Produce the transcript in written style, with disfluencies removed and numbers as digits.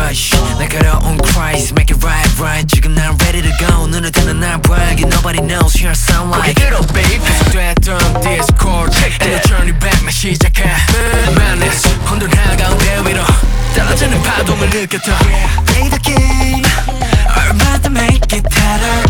rush 날카로운 cries make it right right 지금 난 ready to go 눈을 뜨는 날 braggy nobody knows here I sound like Get up babe 계속됐던 discord And the journey back 나 시작해 madness 혼돈 한가운데 위로 떨어지는 파동을 느꼈다 Play the game 얼마나 make it harder